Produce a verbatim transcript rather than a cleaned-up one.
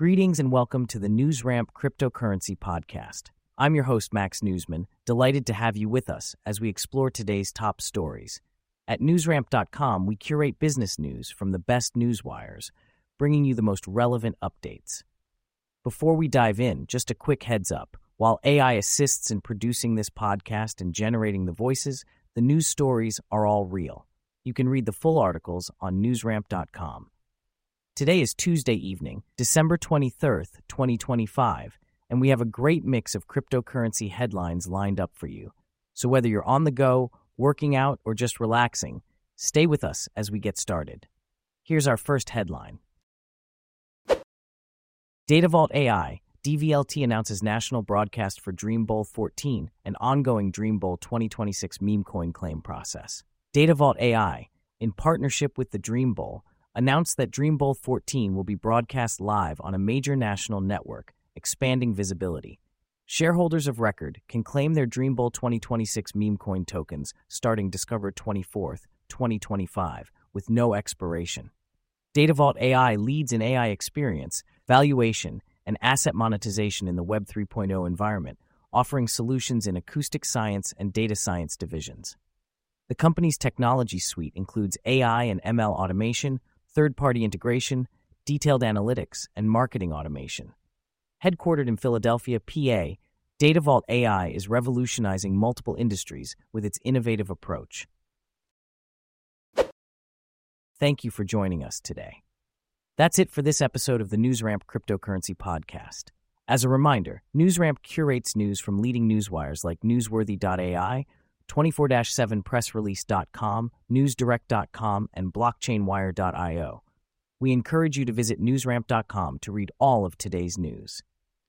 Greetings and welcome to the NewsRamp Cryptocurrency Podcast. I'm your host, Max Newsman, delighted to have you with us as we explore today's top stories. At newsramp dot com, we curate business news from the best news wires, bringing you the most relevant updates. Before we dive in, just a quick heads up. While A I assists in producing this podcast and generating the voices, the news stories are all real. You can read the full articles on newsramp dot com. Today is Tuesday evening, December twenty-third, twenty twenty-five, and we have a great mix of cryptocurrency headlines lined up for you. So whether you're on the go, working out, or just relaxing, stay with us as we get started. Here's our first headline. DataVault A I, D V L T announces national broadcast for Dream Bowl fourteen and ongoing Dream Bowl twenty twenty-six meme coin claim process. DataVault A I, in partnership with the Dream Bowl, announced that Dream Bowl fourteen will be broadcast live on a major national network, expanding visibility. Shareholders of record can claim their Dream Bowl twenty twenty-six meme coin tokens starting December twenty-fourth, twenty twenty-five, with no expiration. DataVault A I leads in A I experience, valuation, and asset monetization in the Web three point oh environment, offering solutions in acoustic science and data science divisions. The company's technology suite includes A I and M L automation, third-party integration, detailed analytics, and marketing automation. Headquartered in Philadelphia, P A, DataVault A I is revolutionizing multiple industries with its innovative approach. Thank you for joining us today. That's it for this episode of the NewsRamp Cryptocurrency Podcast. As a reminder, NewsRamp curates news from leading newswires like newsworthy dot A I, twenty-four seven press release dot com, newsdirect dot com, and blockchain wire dot io. We encourage you to visit newsramp dot com to read all of today's news.